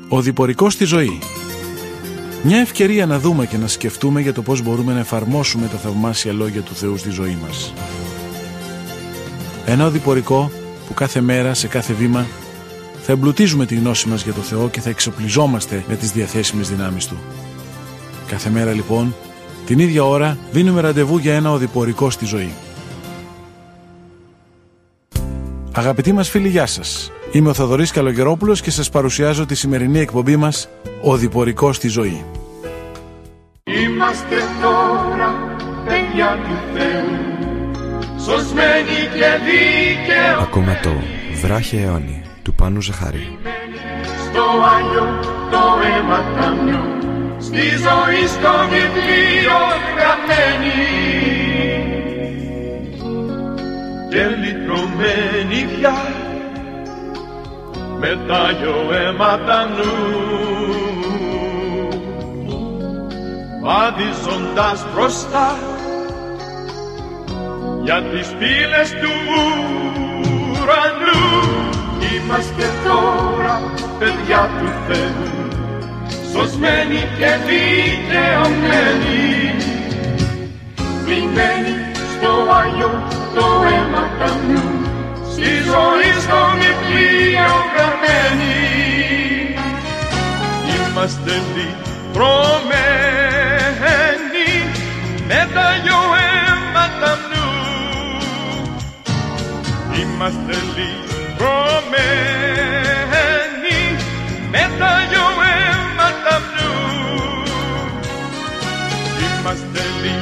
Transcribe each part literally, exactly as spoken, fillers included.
Ο διπορικός στη ζωή. Μια ευκαιρία να δούμε και να σκεφτούμε για το πώς μπορούμε να εφαρμόσουμε τα θαυμάσια λόγια του Θεού στη ζωή μας. Ένα οδηπορικό που κάθε μέρα, σε κάθε βήμα, θα εμπλουτίζουμε τη γνώση μας για το Θεό και θα εξοπλιζόμαστε με τις διαθέσιμες δυνάμεις Του. Κάθε μέρα λοιπόν, την ίδια ώρα, δίνουμε ραντεβού για ένα οδηπορικό στη ζωή. Αγαπητοί μας φίλοι, γεια σας. Είμαι ο Θοδωρής Καλογερόπουλος και σας παρουσιάζω τη σημερινή εκπομπή μας «Οδηπορικό στη ζωή». Είμαστε τώρα παιδιά του Θεού, σωσμένοι και δίκαιο. Ακόμα το βράχε αιώνι του Πάνου Ζαχαρή. Στο Άγιο το αίμα ταμιού, στη ζωή στο βιβλίο γραμμένη και λυτρωμένη πια με τ' Άγιο αίμα ταμιού, βαδίζοντας μπροστά για τις πύλες του ουρανού. Είμαστε τώρα παιδιά του Θεού, σωσμένοι και δικαιωμένοι, πλημμένοι στο Άγιο το αίμα ταμιού, στη ζωή στο βιβλίο γραμμένοι. Είμαστε λυτρωμένοι με τ' Άγιο αίμα ταμιού, είμαστε λυτρωμένοι με τ' Άγιο αίμα ταμιού, είμαστε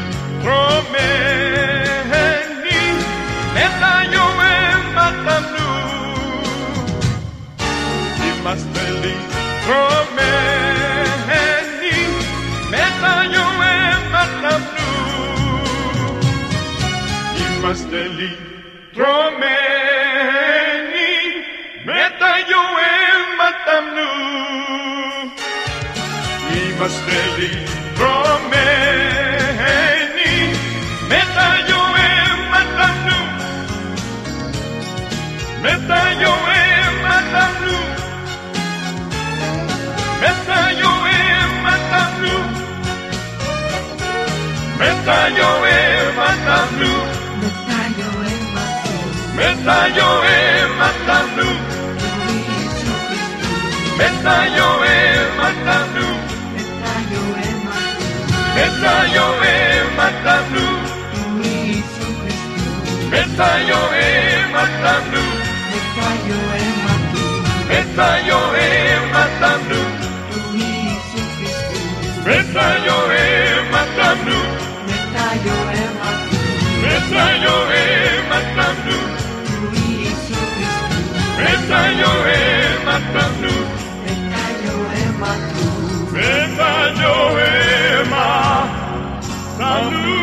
λυτρωμένοι με τ' Άγιο αίμα ταμιού, είμαστε λυτρωμένοι με τ' Άγιο αίμα ταμιού, είμαστε λυτρωμένοι με τ' Άγιο αίμα ταμιού, είμαστε λυτρωμένοι με τ' Άγιο αίμα ταμιού, με τ' Άγιο αίμα ταμιού, με τ' Άγιο αίμα ταμιού, με τ' Άγιο αίμα ταμιού, με τ' Άγιο αίμα ταμιού, με τ' Άγιο αίμα ταμιού, με τ' Άγιο αίμα ταμιού, με τ' Άγιο αίμα ταμιού, με τ' Άγιο αίμα ταμιού, με τ' Άγιο αίμα ταμιού, με τ' Άγιο αίμα ταμιού, με τ' Άγιο αίμα ταμιού, με τ' Άγιο αίμα ταμιού.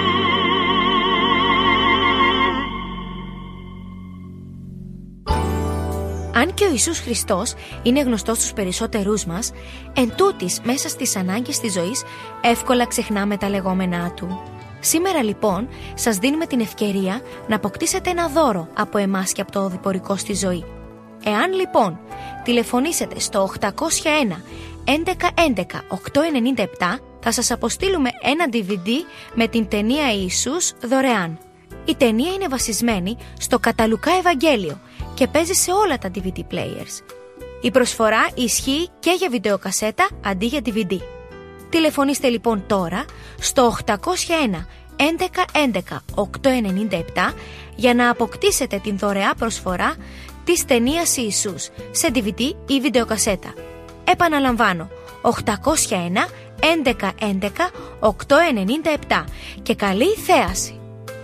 Αν και ο Ιησούς Χριστός είναι γνωστός στους περισσότερούς μας, εν τούτης μέσα στις ανάγκες της ζωής εύκολα ξεχνάμε τα λεγόμενά Του. Σήμερα λοιπόν σας δίνουμε την ευκαιρία να αποκτήσετε ένα δώρο από εμάς και από το οδηπορικό στη ζωή. Εάν λοιπόν τηλεφωνήσετε στο οκτακόσια ένα έντεκα έντεκα οκτακόσια ενενήντα επτά, θα σας αποστείλουμε ένα ντι βι ντι με την ταινία Ιησούς δωρεάν. Η ταινία είναι βασισμένη στο κατά Λουκά Ευαγγέλιο και παίζει σε όλα τα ντι βι ντι players. Η προσφορά ισχύει και για βιντεοκασέτα αντί για ντι βι ντι. Τηλεφωνήστε λοιπόν τώρα στο οκτακόσια ένα έντεκα έντεκα οκτακόσια ενενήντα επτά για να αποκτήσετε την δωρεά προσφορά της ταινίας Ιησούς σε ντι βι ντι ή βιντεοκασέτα. Επαναλαμβάνω, οκτακόσια ένα έντεκα έντεκα οκτακόσια ενενήντα επτά και καλή θέαση!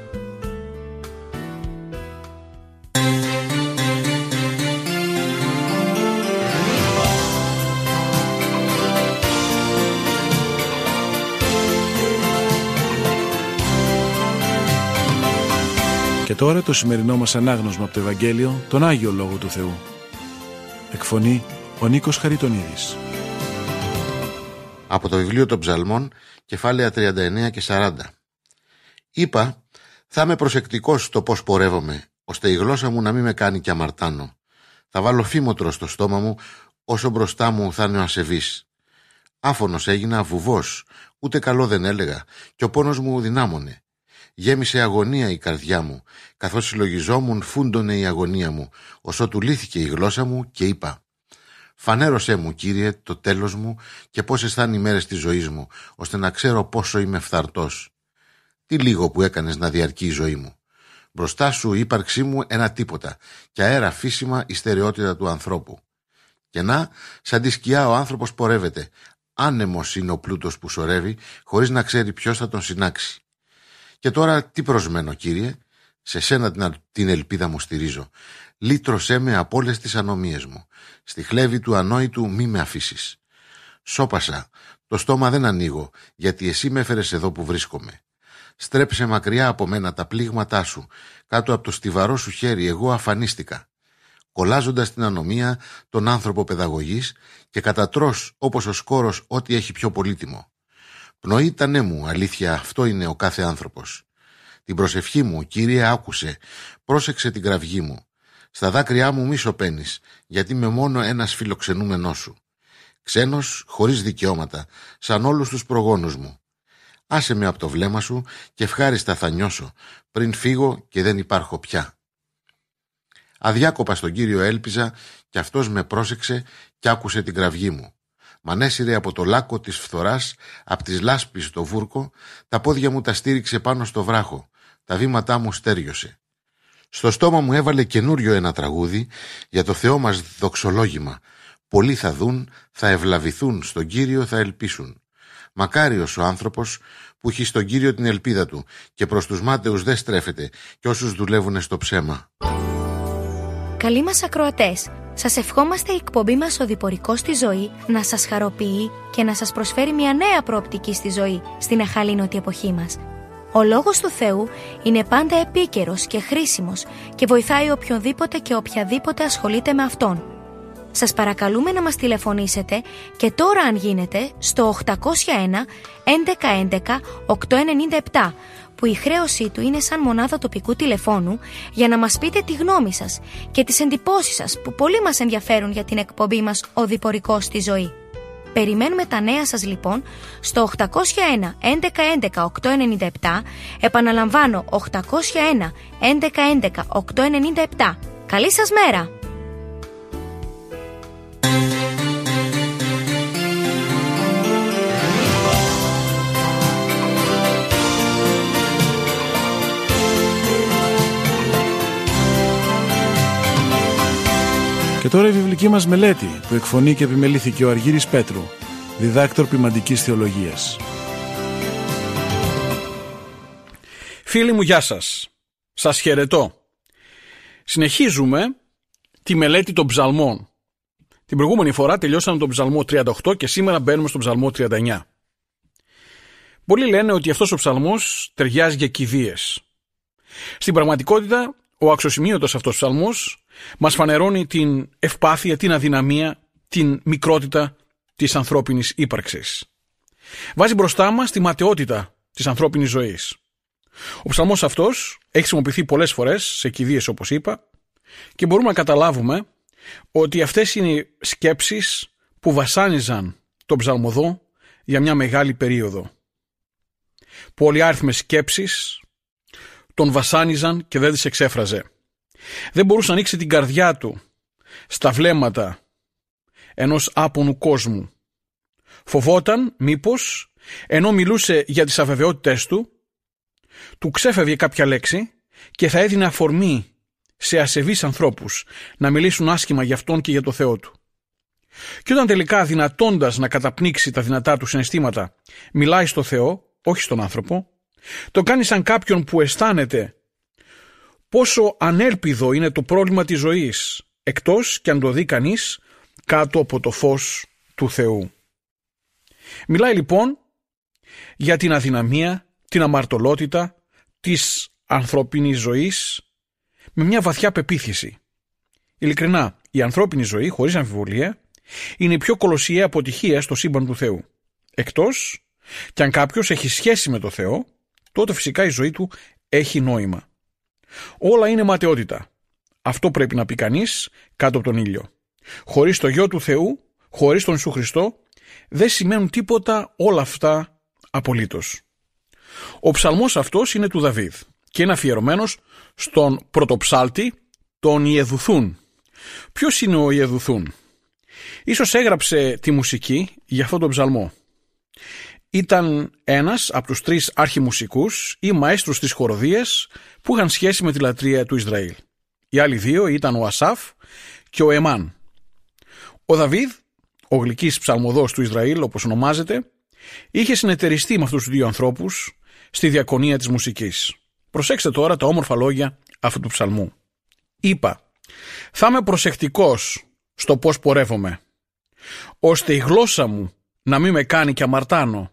Και τώρα το σημερινό μας ανάγνωσμα από το Ευαγγέλιο, τον Άγιο Λόγο του Θεού. Εκφωνεί ο Νίκος Χαριτονίδης. Από το βιβλίο των Ψαλμών, κεφάλαια τριάντα εννέα και σαράντα. Είπα, θα είμαι προσεκτικός στο πώς πορεύομαι, ώστε η γλώσσα μου να μην με κάνει και αμαρτάνω. Θα βάλω φήμοτρο στο στόμα μου, όσο μπροστά μου θα είναι ο ασεβής. Άφωνος έγινα, βουβός, ούτε καλό δεν έλεγα, και ο πόνος μου δυνάμωνε. Γέμισε αγωνία η καρδιά μου, καθώς συλλογιζόμουν φούντωνε η αγωνία μου, ωσότου λύθηκε η γλώσσα μου και είπα: «Φανέρωσέ μου, Κύριε, το τέλος μου και πώς αισθάνει οι μέρες της ζωής μου, ώστε να ξέρω πόσο είμαι φθαρτός. Τι λίγο που έκανες να διαρκεί η ζωή μου. Μπροστά σου η ύπαρξή μου ένα τίποτα, και αέρα φύσιμα η στερεότητα του ανθρώπου. Και να, σαν τη σκιά ο άνθρωπος πορεύεται. Άνεμος είναι ο πλούτος που σωρεύει, χωρίς να ξέρει ποιος θα τον συνάξει. Και τώρα τι προσμένω, Κύριε? Σε σένα την ελπίδα μου στηρίζω. Λύτρωσέ με από όλες τις ανομίες μου. Στη χλέβη του ανόητου μη με αφήσεις. Σώπασα, το στόμα δεν ανοίγω, γιατί εσύ με έφερες εδώ που βρίσκομαι. Στρέψε μακριά από μένα τα πλήγματά σου, κάτω από το στιβαρό σου χέρι εγώ αφανίστηκα. Κολλάζοντας την ανομία τον άνθρωπο παιδαγωγής και κατατρώς όπως ο σκόρος ό,τι έχει πιο πολύτιμο. Πνοή τα ναι μου, αλήθεια, αυτό είναι ο κάθε άνθρωπος. Την προσευχή μου, Κύριε, άκουσε, πρόσεξε την κραυγή μου. Στα δάκρυά μου μη σωπαίνεις, γιατί είμαι μόνο ένας φιλοξενούμενός σου. Ξένος, χωρίς δικαιώματα, σαν όλους τους προγόνους μου. Άσε με από το βλέμμα σου και ευχάριστα θα νιώσω, πριν φύγω και δεν υπάρχω πια. Αδιάκοπα στον Κύριο έλπιζα και αυτός με πρόσεξε και άκουσε την κραυγή μου. Μ' ανέσυρε από το λάκκο της φθοράς, από τις λάσπεις στο βούρκο, τα πόδια μου τα στήριξε πάνω στο βράχο, τα βήματά μου στέριωσε. Στο στόμα μου έβαλε καινούριο ένα τραγούδι για το Θεό μας δοξολόγημα. Πολλοί θα δουν, θα ευλαβηθούν, στον Κύριο θα ελπίσουν. Μακάριος ο άνθρωπος που έχει στον Κύριο την ελπίδα του και προς τους μάταιους δεν στρέφεται και όσους δουλεύουν στο ψέμα. Καλοί μας ακροατές, σας ευχόμαστε η εκπομπή μας «Οδηπορικός στη ζωή» να σας χαροποιεί και να σας προσφέρει μια νέα προοπτική στη ζωή στην αχαλήνωτη εποχή μας. Ο Λόγος του Θεού είναι πάντα επίκαιρος και χρήσιμος και βοηθάει οποιονδήποτε και οποιαδήποτε ασχολείται με Αυτόν. Σας παρακαλούμε να μας τηλεφωνήσετε και τώρα αν γίνεται στο οκτακόσια ένα έντεκα έντεκα οκτακόσια ενενήντα επτά, που η χρέωσή του είναι σαν μονάδα τοπικού τηλεφώνου, για να μας πείτε τη γνώμη σας και τις εντυπώσεις σας που πολύ μας ενδιαφέρουν για την εκπομπή μας «Οδηπορικός στη ζωή». Περιμένουμε τα νέα σας λοιπόν στο οκτακόσια ένα έντεκα έντεκα οκτακόσια ενενήντα επτά, επαναλαμβάνω οκτακόσια ένα έντεκα έντεκα οκτακόσια ενενήντα επτά. Καλή σας μέρα! Και τώρα η βιβλική μας μελέτη που εκφωνεί και επιμελήθηκε ο Αργύρης Πέτρου, διδάκτορ ποιμαντικής θεολογίας. Φίλοι μου, γεια σας. Σας χαιρετώ. Συνεχίζουμε τη μελέτη των ψαλμών. Την προηγούμενη φορά τελειώσαμε τον ψαλμό τριάντα οκτώ και σήμερα μπαίνουμε στον ψαλμό τριάντα εννιά. Πολλοί λένε ότι αυτός ο ψαλμός ταιριάζει για κηδείες. Στην πραγματικότητα, ο αξιοσημείωτος αυτός ψαλμός μας φανερώνει την ευπάθεια, την αδυναμία, την μικρότητα της ανθρώπινης ύπαρξης. Βάζει μπροστά μας τη ματαιότητα της ανθρώπινης ζωής. Ο ψαλμός αυτός έχει χρησιμοποιηθεί πολλές φορές σε κηδείες, όπως είπα, και μπορούμε να καταλάβουμε ότι αυτές είναι οι σκέψεις που βασάνιζαν τον ψαλμοδό για μια μεγάλη περίοδο. Πολυάριθμες σκέψεις τον βασάνιζαν και δεν τις εξέφραζε. Δεν μπορούσε να ανοίξει την καρδιά του στα βλέμματα ενός άπονου κόσμου. Φοβόταν μήπως, ενώ μιλούσε για τις αβεβαιότητες του, του ξέφευγε κάποια λέξη και θα έδινε αφορμή σε ασεβείς ανθρώπους να μιλήσουν άσχημα για αυτόν και για το Θεό του. Και όταν τελικά, δυνατώντας να καταπνίξει τα δυνατά του συναισθήματα, μιλάει στο Θεό, όχι στον άνθρωπο, το κάνει σαν κάποιον που αισθάνεται πόσο ανέλπιδο είναι το πρόβλημα της ζωής, εκτός και αν το δει κανείς κάτω από το φως του Θεού. Μιλάει λοιπόν για την αδυναμία, την αμαρτωλότητα της ανθρώπινης ζωής με μια βαθιά πεποίθηση. Ειλικρινά, η ανθρώπινη ζωή, χωρίς αμφιβολία, είναι η πιο κολοσιαία αποτυχία στο σύμπαν του Θεού. Εκτός και αν κάποιος έχει σχέση με το Θεό, τότε φυσικά η ζωή του έχει νόημα. Όλα είναι ματαιότητα. Αυτό πρέπει να πει κανείς κάτω από τον ήλιο. χωρίς το Γιο του Θεού, χωρίς τον Ιησού Χριστό, δεν σημαίνουν τίποτα όλα αυτά απολύτως. Ο ψαλμός αυτός είναι του Δαβίδ και είναι αφιερωμένος στον πρωτοψάλτη, τον Ιεδουθούν. Ποιος είναι ο Ιεδουθούν? Ίσως έγραψε τη μουσική για αυτόν τον ψαλμό. Ήταν ένας από τους τρεις αρχιμουσικούς ή μαέστρους της χοροδίας που είχαν σχέση με τη λατρεία του Ισραήλ. Οι άλλοι δύο ήταν ο Ασάφ και ο Εμάν. Ο Δαβίδ, ο γλυκής ψαλμοδός του Ισραήλ όπως ονομάζεται, είχε συνεταιριστεί με αυτούς τους δύο ανθρώπους στη διακονία της μουσικής. Προσέξτε τώρα τα όμορφα λόγια αυτού του ψαλμού. Είπα, θα είμαι προσεκτικός στο πώς πορεύομαι, ώστε η γλώσσα μου να μην με κάνει και αμαρτάνω.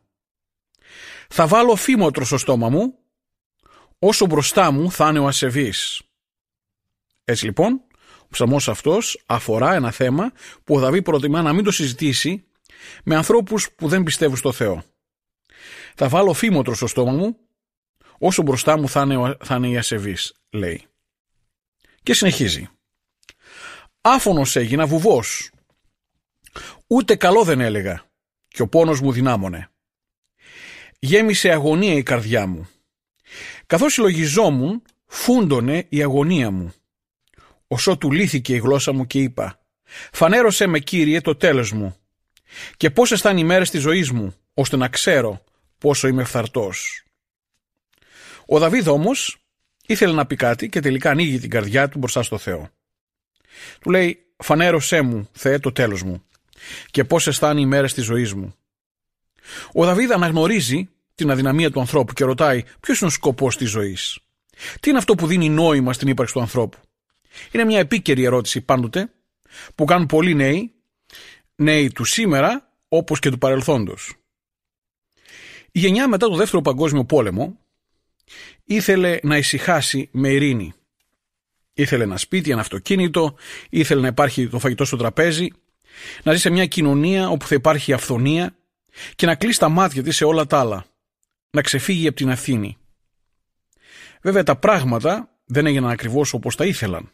Θα βάλω φήμοτρο στο στόμα μου, όσο μπροστά μου θα είναι ο ασεβής. Έτσι λοιπόν, ο ψαλμός αυτός αφορά ένα θέμα που ο Δαβίδ προτιμά να μην το συζητήσει με ανθρώπους που δεν πιστεύουν στο Θεό. Θα βάλω φήμοτρο στο στόμα μου, όσο μπροστά μου θα είναι, θα είναι η ασεβής, λέει. Και συνεχίζει. Άφωνος έγινα βουβός. Ούτε καλό δεν έλεγα και ο πόνος μου δυνάμωνε. Γέμισε αγωνία η καρδιά μου. Καθώς συλλογιζόμουν, φούντωνε η αγωνία μου. Ωσότου λύθηκε η γλώσσα μου και είπα, φανέρωσέ με Κύριε το τέλος μου και πόσες θα είναι οι μέρες της ζωής μου, ώστε να ξέρω πόσο είμαι φθαρτός. Ο Δαβίδ όμως ήθελε να πει κάτι και τελικά ανοίγει την καρδιά του μπροστά στο Θεό. Του λέει, φανέρωσέ μου, Θεέ, το τέλος μου και πόσες θα είναι οι μέρες της ζωής μου. Ο Δαβίδ αναγνωρίζει την αδυναμία του ανθρώπου και ρωτάει ποιος είναι ο σκοπός της ζωής. Τι είναι αυτό που δίνει νόημα στην ύπαρξη του ανθρώπου. Είναι μια επίκαιρη ερώτηση πάντοτε που κάνουν πολλοί νέοι, νέοι του σήμερα όπως και του παρελθόντος. Η γενιά μετά το δεύτερο παγκόσμιο πόλεμο ήθελε να ησυχάσει με ειρήνη. Ήθελε ένα σπίτι, ένα αυτοκίνητο, ήθελε να υπάρχει το φαγητό στο τραπέζι, να ζει σε μια κοινωνία όπου θα υπάρχει αυθονία και να κλείσει τα μάτια της σε όλα τα άλλα, να ξεφύγει από την ευθύνη. Βέβαια τα πράγματα δεν έγιναν ακριβώς όπως τα ήθελαν.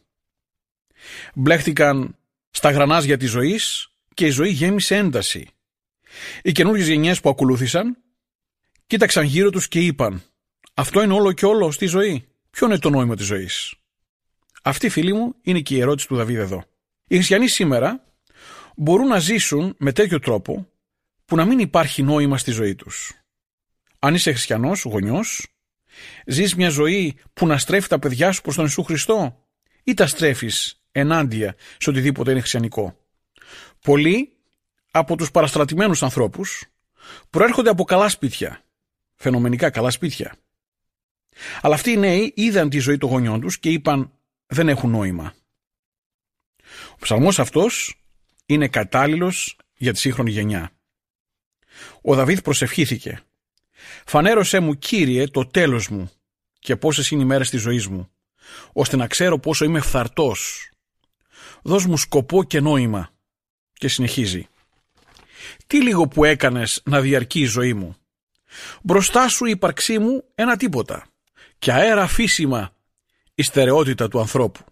Μπλέχτηκαν στα γρανάζια της ζωής και η ζωή γέμισε ένταση. Οι καινούργιες γενιές που ακολούθησαν κοίταξαν γύρω τους και είπαν, αυτό είναι όλο και όλο στη ζωή. Ποιο είναι το νόημα της ζωής? Αυτή, φίλοι μου, είναι και η ερώτηση του Δαβίδ εδώ. Οι χριστιανοί σήμερα μπορούν να ζήσουν με τέτοιο τρόπο που να μην υπάρχει νόημα στη ζωή τους. Αν είσαι χριστιανός, γονιός, ζεις μια ζωή που να στρέφει τα παιδιά σου προς τον Ιησού Χριστό ή τα στρέφεις ενάντια σε οτιδήποτε είναι χριστιανικό. Πολλοί από τους παραστρατημένους ανθρώπους προέρχονται από καλά σπίτια, φαινομενικά καλά σπίτια. Αλλά αυτοί οι νέοι είδαν τη ζωή των γονιών τους και είπαν δεν έχουν νόημα. Ο ψαλμός αυτός είναι κατάλληλος για τη σύγχρονη γενιά. Ο Δαβίδ προσευχήθηκε. Φανέρωσέ μου Κύριε το τέλος μου και πόσες είναι οι μέρες της ζωής μου, ώστε να ξέρω πόσο είμαι φθαρτός. Δώσ' μου σκοπό και νόημα. Και συνεχίζει. Τι λίγο που έκανες να διαρκεί η ζωή μου. Μπροστά σου η ύπαρξή μου ένα τίποτα και αέρα αφήσιμα η στερεότητα του ανθρώπου.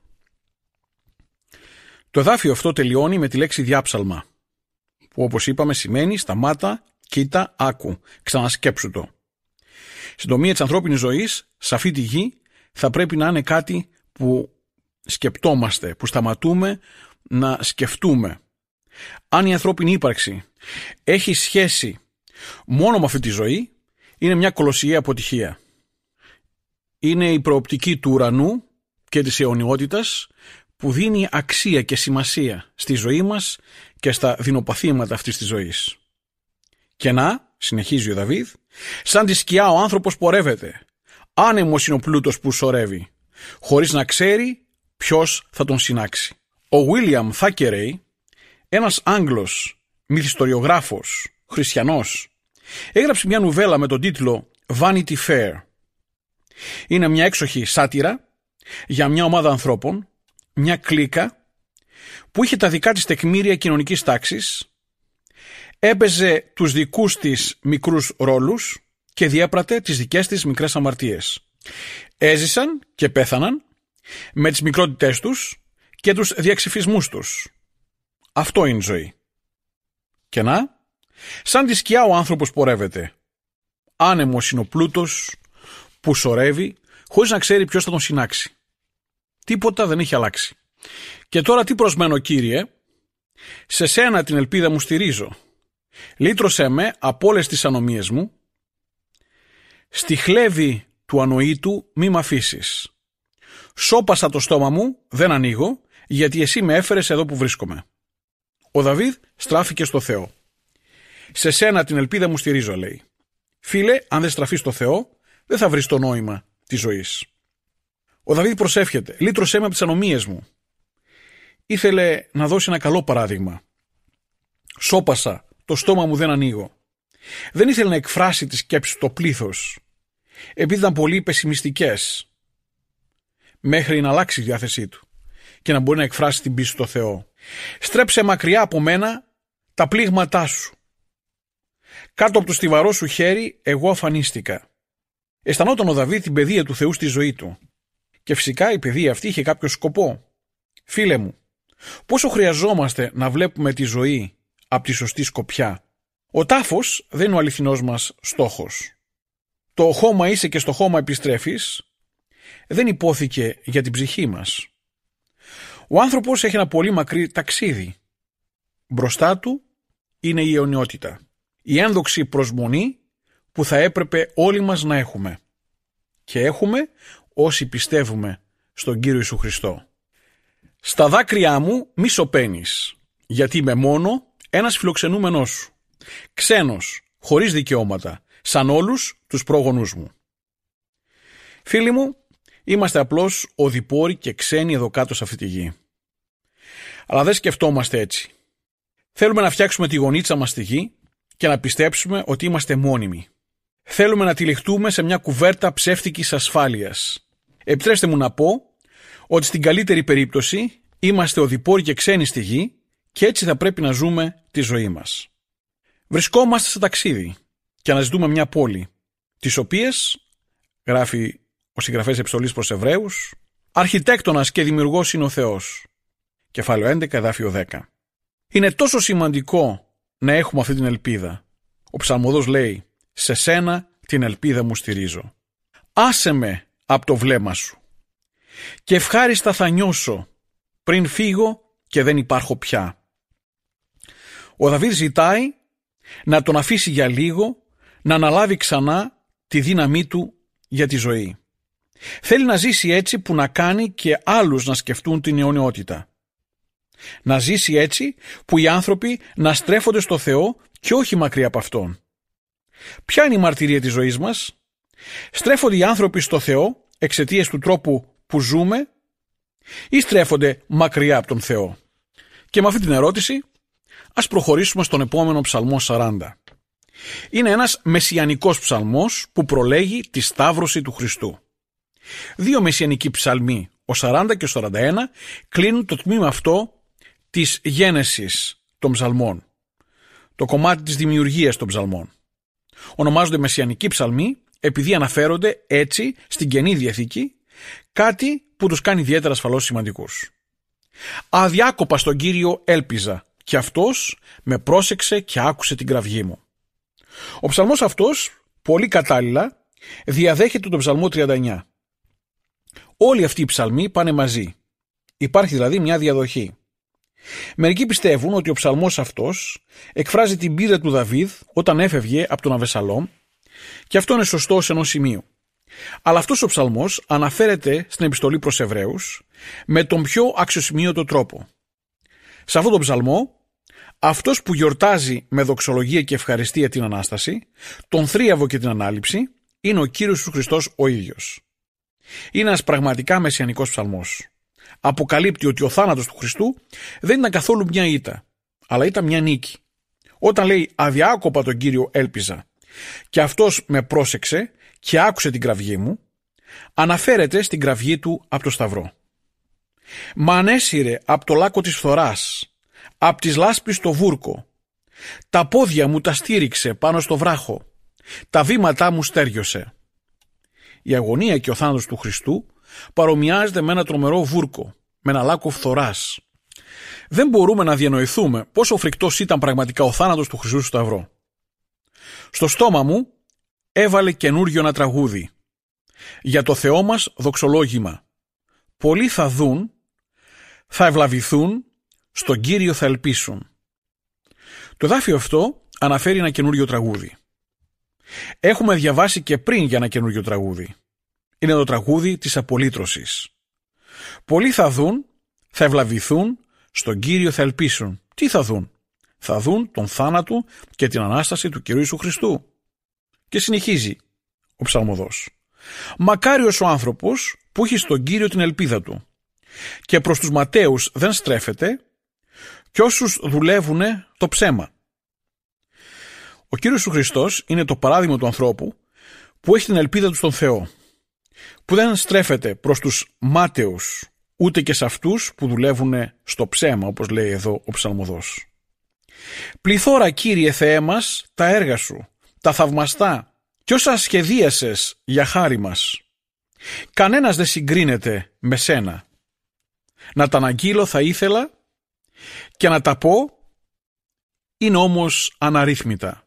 Το εδάφιο αυτό τελειώνει με τη λέξη διάψαλμα, που όπως είπαμε σημαίνει σταμάτα, κοίτα, άκου, ξανασκέψου το. Συντομία της ανθρώπινης ζωής σε αυτή τη γη θα πρέπει να είναι κάτι που σκεπτόμαστε, που σταματούμε να σκεφτούμε. Αν η ανθρώπινη ύπαρξη έχει σχέση μόνο με αυτή τη ζωή, είναι μια κολοσιαία αποτυχία. Είναι η προοπτική του ουρανού και της αιωνιότητας που δίνει αξία και σημασία στη ζωή μας και στα δεινοπαθήματα αυτής της ζωής. Και να, συνεχίζει ο Δαβίδ, σαν τη σκιά ο άνθρωπος πορεύεται. Άνεμος είναι ο πλούτος που σωρεύει, χωρίς να ξέρει ποιος θα τον συνάξει. Ο Βίλιαμ Θάκερεϊ, ένας Άγγλος μυθιστοριογράφος, χριστιανός, έγραψε μια νουβέλα με τον τίτλο Vanity Fair. Είναι μια έξοχη σάτυρα για μια ομάδα ανθρώπων, μια κλίκα που είχε τα δικά της τεκμήρια κοινωνικής τάξης, έπαιζε τους δικούς της μικρούς ρόλους και διέπρατε τις δικές της μικρές αμαρτίες. Έζησαν και πέθαναν με τις μικρότητές τους και τους διαξυφισμούς τους. Αυτό είναι ζωή. Και να, σαν τη σκιά ο άνθρωπος πορεύεται. Άνεμος είναι ο πλούτος που σωρεύει χωρίς να ξέρει ποιος θα τον συνάξει. Τίποτα δεν έχει αλλάξει. Και τώρα τι προσμένω, Κύριε? Σε σένα την ελπίδα μου στηρίζω. Λύτρωσέ με από όλες τις ανομίες μου. Στη χλέβη του ανοήτου μη μ' αφήσεις. Σώπασα το στόμα μου, δεν ανοίγω, γιατί εσύ με έφερες εδώ που βρίσκομαι. Ο Δαβίδ στράφηκε στο Θεό. Σε σένα την ελπίδα μου στηρίζω, λέει. Φίλε, αν δεν στραφείς στο Θεό, δεν θα βρεις το νόημα της ζωής. Ο Δαβίδ προσεύχεται, λύτρωσέ με από τις ανομίες μου. Ήθελε να δώσει ένα καλό παράδειγμα. Σώπασα, το στόμα μου δεν ανοίγω. Δεν ήθελε να εκφράσει τη σκέψη στο πλήθος, επειδή ήταν πολύ πεσημιστικές, μέχρι να αλλάξει η διάθεσή του και να μπορεί να εκφράσει την πίστη στο Θεό. Στρέψε μακριά από μένα τα πλήγματά σου. Κάτω από το στιβαρό σου χέρι εγώ αφανίστηκα. Αισθανόταν ο Δαβίδ την παιδεία του Θεού στη ζωή του. Και φυσικά η παιδεία αυτή είχε κάποιο σκοπό. Φίλε μου, πόσο χρειαζόμαστε να βλέπουμε τη ζωή από τη σωστή σκοπιά. Ο τάφος δεν είναι ο αληθινός μας στόχος. Το χώμα είσαι και στο χώμα επιστρέφεις δεν υπόθηκε για την ψυχή μας. Ο άνθρωπος έχει ένα πολύ μακρύ ταξίδι. Μπροστά του είναι η αιωνιότητα. Η ένδοξη προσμονή που θα έπρεπε όλοι μας να έχουμε. Και έχουμε όσοι πιστεύουμε στον Κύριο Ιησού Χριστό. Στα δάκρυά μου μη σωπαίνεις, γιατί είμαι μόνο ένας φιλοξενούμενός σου. Ξένος, χωρίς δικαιώματα, σαν όλους τους πρόγονούς μου. Φίλοι μου, είμαστε απλώς οδηπόροι και ξένοι εδώ κάτω σε αυτή τη γη. Αλλά δεν σκεφτόμαστε έτσι. Θέλουμε να φτιάξουμε τη γωνίτσα μας στη γη και να πιστέψουμε ότι είμαστε μόνιμοι. Θέλουμε να τυλιχτούμε σε μια κουβέρτα ψεύτικης ασφάλειας. Επιτρέψτε μου να πω ότι στην καλύτερη περίπτωση είμαστε οδηπόροι και ξένοι στη γη και έτσι θα πρέπει να ζούμε τη ζωή μας. Βρισκόμαστε σε ταξίδι και αναζητούμε μια πόλη, τις οποίες, γράφει ο συγγραφέας επιστολής προς Εβραίους, αρχιτέκτονας και δημιουργός είναι ο Θεός. Κεφάλαιο έντεκα, εδάφιο δέκα. Είναι τόσο σημαντικό να έχουμε αυτή την ελπίδα. Ο ψαλμοδός λέει «Σε σένα την ελπίδα μου στηρίζω». Άσε με από το βλέμμα σου και ευχάριστα θα νιώσω πριν φύγω και δεν υπάρχω πια. Ο Δαβίδ ζητάει να τον αφήσει για λίγο να αναλάβει ξανά τη δύναμή του για τη ζωή. Θέλει να ζήσει έτσι που να κάνει και άλλους να σκεφτούν την αιωνιότητα. Να ζήσει έτσι που οι άνθρωποι να στρέφονται στο Θεό και όχι μακριά από Αυτόν. Ποια είναι η μαρτυρία της ζωής μας? Στρέφονται οι άνθρωποι στο Θεό εξαιτίας του τρόπου που ζούμε ή στρέφονται μακριά από τον Θεό? Και με αυτή την ερώτηση ας προχωρήσουμε στον επόμενο ψαλμό σαράντα. Είναι ένας μεσιανικός ψαλμός που προλέγει τη σταύρωση του Χριστού. Δύο μεσιανικοί ψαλμοί, ο σαράντα και ο σαράντα ένα, κλείνουν το τμήμα αυτό της γένεσης των ψαλμών, το κομμάτι της δημιουργίας των ψαλμών. Ονομάζονται μεσιανικοί ψαλμοί επειδή αναφέρονται έτσι στην Καινή Διαθήκη, κάτι που τους κάνει ιδιαίτερα ασφαλώς σημαντικούς. Αδιάκοπα στον Κύριο έλπιζα και αυτός με πρόσεξε και άκουσε την κραυγή μου. Ο ψαλμός αυτός, πολύ κατάλληλα, διαδέχεται τον ψαλμό τριάντα εννιά. Όλοι αυτοί οι ψαλμοί πάνε μαζί. Υπάρχει δηλαδή μια διαδοχή. Μερικοί πιστεύουν ότι ο ψαλμός αυτός εκφράζει την πείρα του Δαβίδ όταν έφευγε από τον Αβεσσαλόμ και αυτό είναι σωστό σε ενός σημείου. Αλλά αυτός ο ψαλμός αναφέρεται στην επιστολή προς Εβραίους με τον πιο αξιοσημείωτο τρόπο. Σε αυτόν τον ψαλμό, αυτός που γιορτάζει με δοξολογία και ευχαριστία την Ανάσταση, τον θρίαβο και την Ανάληψη, είναι ο Κύριος Ιησούς Χριστός ο ίδιος. Είναι ένας πραγματικά μεσιανικός ψαλμός. Αποκαλύπτει ότι ο θάνατος του Χριστού δεν ήταν καθόλου μια ήττα, αλλά ήταν μια νίκη. Όταν λέει «αδιάκοπα τον Κύριο έλπιζα» και αυτός με πρόσεξε και άκουσε την κραυγή μου, αναφέρεται στην κραυγή του από το Σταυρό. «Μ' ανέσυρε από το λάκκο της φθοράς, από της λάσπης το βούρκο. Τα πόδια μου τα στήριξε πάνω στο βράχο, τα βήματά μου στέριωσε». Η αγωνία και ο θάνατος του Χριστού παρομοιάζεται με ένα τρομερό βούρκο, με ένα λάκκο φθοράς. δεν μπορούμε να διανοηθούμε πόσο φρικτός ήταν πραγματικά ο θάνατος του Χριστού στο Σταυρό. Στο στόμα μου έβαλε καινούριο ένα τραγούδι. Για το Θεό μας δοξολόγημα. Πολλοί θα δουν, θα ευλαβηθούν, στον Κύριο θα ελπίσουν. Το εδάφιο αυτό αναφέρει ένα καινούριο τραγούδι. Έχουμε διαβάσει και πριν για ένα καινούριο τραγούδι. Είναι το τραγούδι της απολύτρωσης. Πολλοί θα δουν, θα ευλαβηθούν, στον Κύριο θα ελπίσουν. Τι θα δουν? Θα δουν τον θάνατο και την Ανάσταση του Κυρίου Ιησού Χριστού. Και συνεχίζει ο ψαλμοδός. Μακάριος ο άνθρωπος που έχει στον Κύριο την ελπίδα του και προς τους ματαίους δεν στρέφεται και όσους δουλεύουν το ψέμα. Ο Κύριος Ιησούς Χριστός είναι το παράδειγμα του ανθρώπου που έχει την ελπίδα του στον Θεό, που δεν στρέφεται προς τους μάταιους ούτε και σε αυτούς που δουλεύουν στο ψέμα, όπως λέει εδώ ο ψαλμοδός. Πληθώρα, Κύριε Θεέ μας, τα έργα σου, τα θαυμαστά κι όσα σχεδίασες για χάρη μας. Κανένας δεν συγκρίνεται με σένα. Να τα αναγγείλω θα ήθελα και να τα πω, είναι όμως αναρρύθμιτα.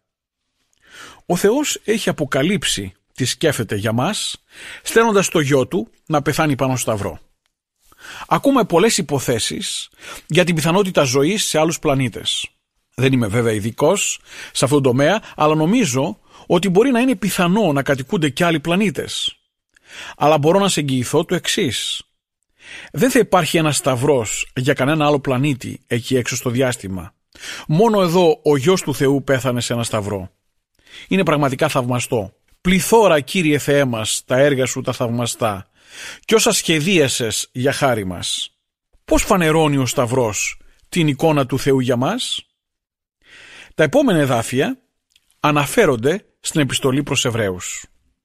Ο Θεός έχει αποκαλύψει τι σκέφτεται για μας, στέλνοντας το γιο του να πεθάνει πάνω στο σταυρό. Ακούμε πολλές υποθέσεις για την πιθανότητα ζωής σε άλλους πλανήτες. Δεν είμαι βέβαια ειδικός σε αυτόν τον τομέα, αλλά νομίζω ότι μπορεί να είναι πιθανό να κατοικούνται και άλλοι πλανήτες. Αλλά μπορώ να σε εγγυηθώ το εξής. Δεν θα υπάρχει ένας σταυρός για κανένα άλλο πλανήτη εκεί έξω στο διάστημα. Μόνο εδώ ο γιος του Θεού πέθανε σε ένα σταυρό. Είναι πραγματικά θαυμαστό. Πληθώρα, Κύριε Θεέ μας, τα έργα σου τα θαυμαστά και όσα σχεδίασες για χάρη μας. Πώς φανερώνει ο σταυρός την εικόνα του Θεού για μας? Τα επόμενα εδάφια αναφέρονται στην επιστολή προς Εβραίους.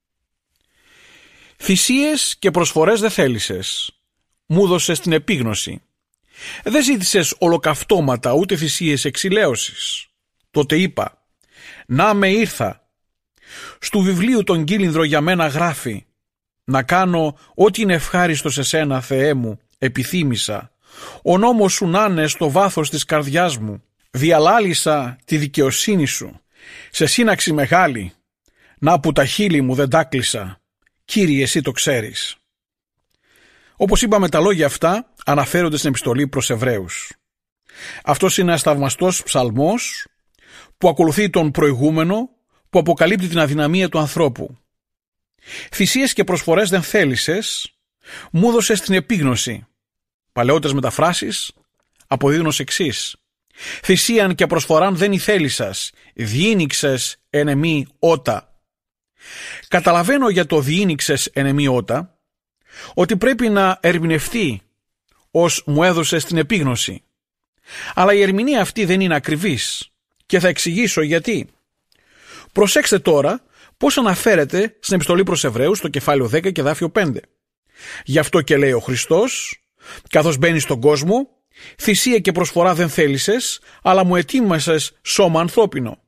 Θυσίες και προσφορές δεν θέλησες, μου δώσες την επίγνωση. Δεν ζήτησες ολοκαυτώματα ούτε θυσίες εξηλαίωσης. Τότε είπα, να με ήρθα. Στου βιβλίου τον κύλινδρο για μένα γράφει, να κάνω ό,τι είναι ευχάριστο σε σένα, Θεέ μου, επιθύμησα. Ο νόμος σου να είναι στο βάθος της καρδιάς μου. Διαλάλησα τη δικαιοσύνη σου, σε σύναξη μεγάλη, να που τα χείλη μου δεν τ' άκλεισα. Κύριε, εσύ το ξέρεις. Όπως είπαμε, τα λόγια αυτά αναφέρονται στην επιστολή προς Εβραίους. Αυτός είναι ένας θαυμαστός ψαλμός που ακολουθεί τον προηγούμενο, που αποκαλύπτει την αδυναμία του ανθρώπου. Θυσίες και προσφορές δεν θέλησες, μου έδωσες την επίγνωση. Παλαιότερες μεταφράσεις αποδίδουν ως εξής. Θυσίαν και προσφοράν δεν ηθέλησας, διήνυξες εν εμή ότα. Καταλαβαίνω για το διήνυξες εν εμή ότα ότι πρέπει να ερμηνευτεί ως μου έδωσες την επίγνωση. Αλλά η ερμηνεία αυτή δεν είναι ακριβής και θα εξηγήσω γιατί. Προσέξτε τώρα πώς αναφέρεται στην επιστολή προς Εβραίους στο κεφάλαιο δέκα και εδάφιο πέντε. Γι' αυτό και λέει ο Χριστός, καθώς μπαίνει στον κόσμο, θυσία και προσφορά δεν θέλησες, αλλά μου ετοίμασες σώμα ανθρώπινο.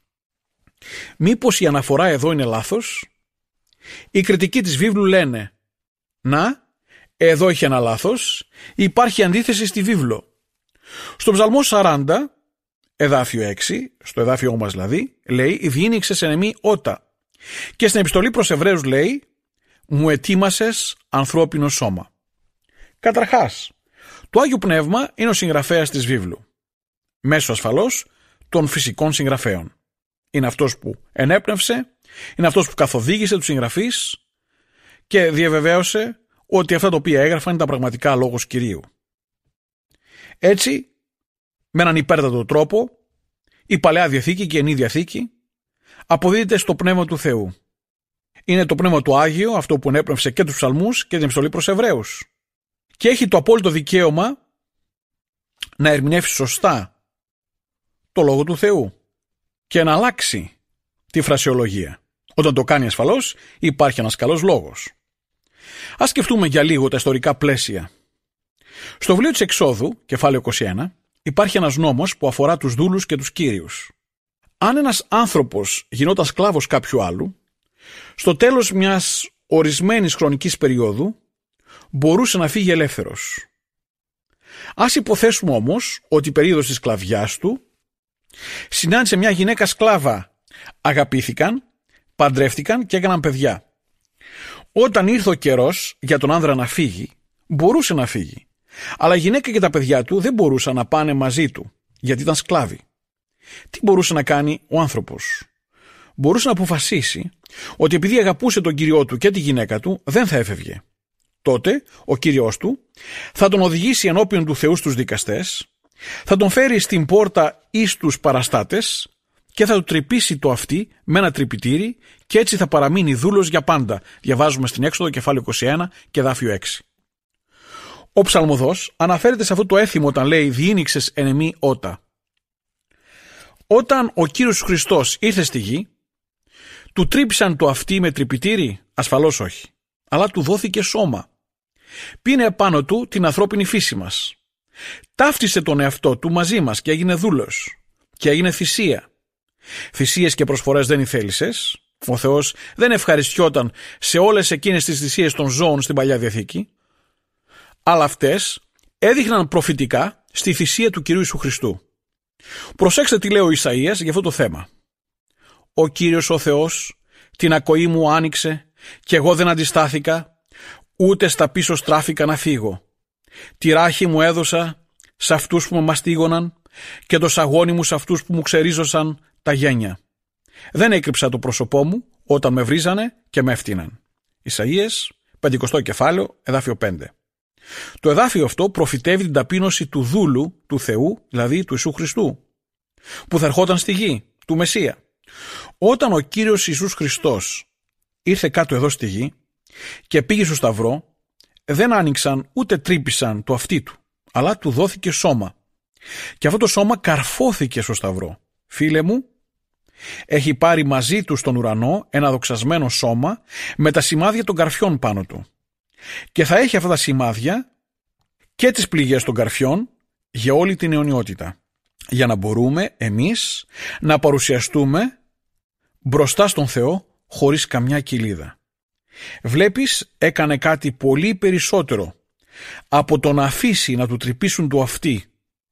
Μήπως η αναφορά εδώ είναι λάθος? Οι κριτικοί της βίβλου λένε, να, εδώ έχει ένα λάθος, υπάρχει αντίθεση στη βίβλο. Στο Ψαλμό σαράντα, εδάφιο έξι, στο εδάφιο μας δηλαδή, λέει «Διήνυξες εν εμή ότα». Και στην επιστολή προς Εβραίους λέει «Μου ετοίμασες ανθρώπινο σώμα». Καταρχάς, το Άγιο Πνεύμα είναι ο συγγραφέας της βίβλου, μέσω ασφαλώς των φυσικών συγγραφέων. Είναι αυτός που ενέπνευσε, είναι αυτός που καθοδήγησε τους συγγραφείς και διαβεβαίωσε ότι αυτά τα οποία έγραφαν είναι τα πραγματικά λόγος Κυρίου. Έτσι, με έναν υπέρτατο τρόπο, η Παλαιά Διαθήκη και η Καινή Διαθήκη αποδίδεται στο Πνεύμα του Θεού. Είναι το Πνεύμα του Άγιο, αυτό που ενέπνευσε και τους ψαλμούς και την επιστολή προς Εβραίους. Και έχει το απόλυτο δικαίωμα να ερμηνεύσει σωστά το Λόγο του Θεού και να αλλάξει τη φρασιολογία. Όταν το κάνει ασφαλώς υπάρχει ένας καλός λόγος. Ας σκεφτούμε για λίγο τα ιστορικά πλαίσια. Στο βιβλίο της Εξόδου, κεφάλαιο είκοσι ένα, υπάρχει ένας νόμος που αφορά τους δούλους και τους κύριους. Αν ένας άνθρωπος γινόταν σκλάβος κάποιου άλλου, στο τέλος μιας ορισμένης χρονικής περίοδου μπορούσε να φύγει ελεύθερος. Ας υποθέσουμε όμως ότι η περίοδος της σκλαβιάς του συνάντησε μια γυναίκα σκλάβα. Αγαπήθηκαν, παντρεύτηκαν και έκαναν παιδιά. Όταν ήρθε ο καιρός για τον άνδρα να φύγει, μπορούσε να φύγει. Αλλά η γυναίκα και τα παιδιά του δεν μπορούσαν να πάνε μαζί του, γιατί ήταν σκλάβοι. Τι μπορούσε να κάνει ο άνθρωπος? Μπορούσε να αποφασίσει ότι επειδή αγαπούσε τον κύριό του και τη γυναίκα του, δεν θα έφευγε. Τότε ο κύριος του θα τον οδηγήσει ενώπιον του Θεού στους δικαστές, θα τον φέρει στην πόρτα ή στους παραστάτες και θα του τρυπήσει το αυτί με ένα τρυπητήρι και έτσι θα παραμείνει δούλος για πάντα. Διαβάζουμε στην Έξοδο κεφάλαιο είκοσι ένα και εδάφιο έξι. Ο ψαλμοδός αναφέρεται σε αυτό το έθιμο όταν λέει «Διήνυξες εν εμή ότα». Όταν ο Κύριος Χριστός ήρθε στη γη, του τρύπησαν το αυτί με τρυπητήρι? Ασφαλώς όχι. Αλλά του δόθηκε σώμα. Πίνε επάνω του την ανθρώπινη φύση μας. Ταύτισε τον εαυτό του μαζί μας και έγινε δούλος. Και έγινε θυσία. Θυσίες και προσφορές δεν ηθέλησες. Ο Θεός δεν ευχαριστιόταν σε όλες εκείνες τις θυσίες των ζώων στην Παλιά Διαθήκη. Αλλά αυτές έδειχναν προφητικά στη θυσία του Κυρίου Ιησού Χριστού. Προσέξτε τι λέει ο Ισαΐας για αυτό το θέμα. «Ο Κύριος ο Θεός την ακοή μου άνοιξε και εγώ δεν αντιστάθηκα, ούτε στα πίσω στράφηκα να φύγω. Τη ράχη μου έδωσα σε αυτούς που με μαστίγωναν και το σαγόνι μου σε αυτούς που μου ξερίζωσαν τα γένια. Δεν έκρυψα το πρόσωπό μου όταν με βρίζανε και με έφτυναν». Ισαΐας, πεντηκοστό κεφάλαιο, εδάφιο πέντε. Το εδάφιο αυτό προφητεύει την ταπείνωση του δούλου του Θεού, δηλαδή του Ιησού Χριστού, που θα ερχόταν στη γη, του Μεσσία. Όταν ο Κύριος Ιησούς Χριστός ήρθε κάτω εδώ στη γη και πήγε στο Σταυρό, δεν άνοιξαν ούτε τρύπησαν το αυτί του, αλλά του δόθηκε σώμα. Και αυτό το σώμα καρφώθηκε στο Σταυρό. Φίλε μου, έχει πάρει μαζί του στον ουρανό ένα δοξασμένο σώμα με τα σημάδια των καρφιών πάνω του. Και θα έχει αυτά τα σημάδια και τις πληγές των καρφιών για όλη την αιωνιότητα, για να μπορούμε εμείς να παρουσιαστούμε μπροστά στον Θεό χωρίς καμιά κοιλίδα. Βλέπεις, έκανε κάτι πολύ περισσότερο από το να αφήσει να του τρυπήσουν το αυτί.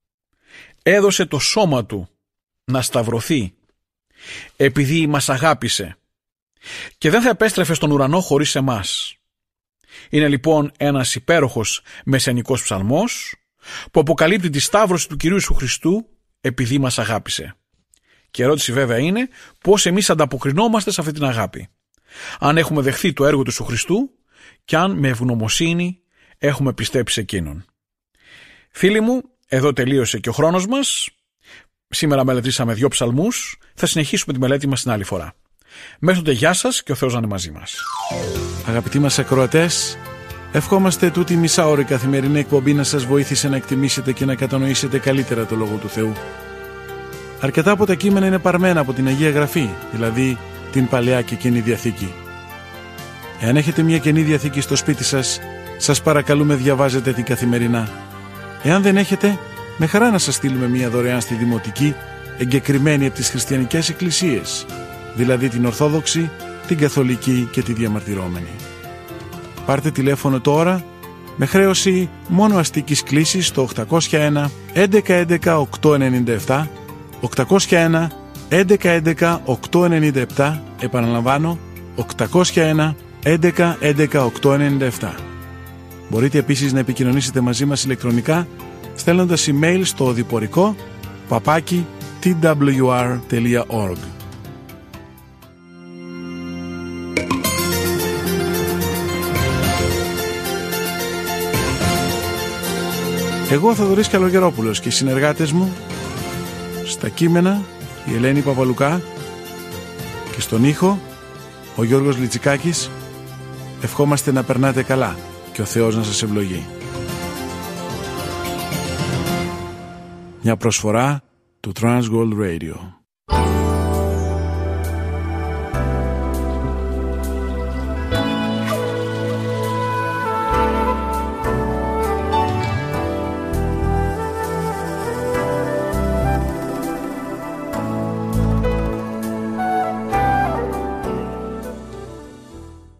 Έδωσε το σώμα του να σταυρωθεί επειδή μας αγάπησε και δεν θα επέστρεφε στον ουρανό χωρίς εμάς. Είναι λοιπόν ένας υπέροχος μεσαιανικός ψαλμός που αποκαλύπτει τη σταύρωση του Κυρίου Ιησού Χριστού επειδή μας αγάπησε. Και η ερώτηση βέβαια είναι πώς εμείς ανταποκρινόμαστε σε αυτή την αγάπη. Αν έχουμε δεχθεί το έργο του Ιησού Χριστού και αν με ευγνωμοσύνη έχουμε πιστέψει σε Εκείνον. Φίλοι μου, εδώ τελείωσε και ο χρόνος μας. Σήμερα μελετήσαμε δύο ψαλμούς. Θα συνεχίσουμε τη μελέτη μας την άλλη φορά. Μέχρι τότε γεια σας και ο Θεός να είναι μαζί μας. Αγαπητοί μας ακροατές, ευχόμαστε τούτη μισάωρη καθημερινή εκπομπή να σας βοήθησε να εκτιμήσετε και να κατανοήσετε καλύτερα το Λόγο του Θεού. Αρκετά από τα κείμενα είναι παρμένα από την Αγία Γραφή, δηλαδή την Παλαιά και Καινή Διαθήκη. Εάν έχετε μια Καινή Διαθήκη στο σπίτι σας, σας παρακαλούμε διαβάζετε την καθημερινά. Εάν δεν έχετε, με χαρά να σας στείλουμε μια δωρεάν στη Δημοτική, εγκεκριμένη από τις χριστιανικές εκκλησίες, δηλαδή την Ορθόδοξη, την Καθολική και τη Διαμαρτυρόμενη. Πάρτε τηλέφωνο τώρα με χρέωση μόνο αστικής κλήσης στο οκτακόσια ένα έντεκα έντεκα οκτακόσια ενενήντα επτά, οκτακόσια ένα έντεκα έντεκα οκτακόσια ενενήντα επτά, επαναλαμβάνω οκτακόσια ένα έντεκα έντεκα οκτακόσια ενενήντα επτά. Μπορείτε επίσης να επικοινωνήσετε μαζί μας ηλεκτρονικά στέλνοντας email στο οδηπορικό παπάκι τι ντάμπλιου αρ τελεία org. Εγώ, Θοδωρής Καλογερόπουλος, και οι συνεργάτες μου στα κείμενα η Ελένη Παπαλουκά και στον ήχο ο Γιώργος Λιτσικάκης, ευχόμαστε να περνάτε καλά και ο Θεός να σας ευλογεί. Μια προσφορά του Transworld Radio.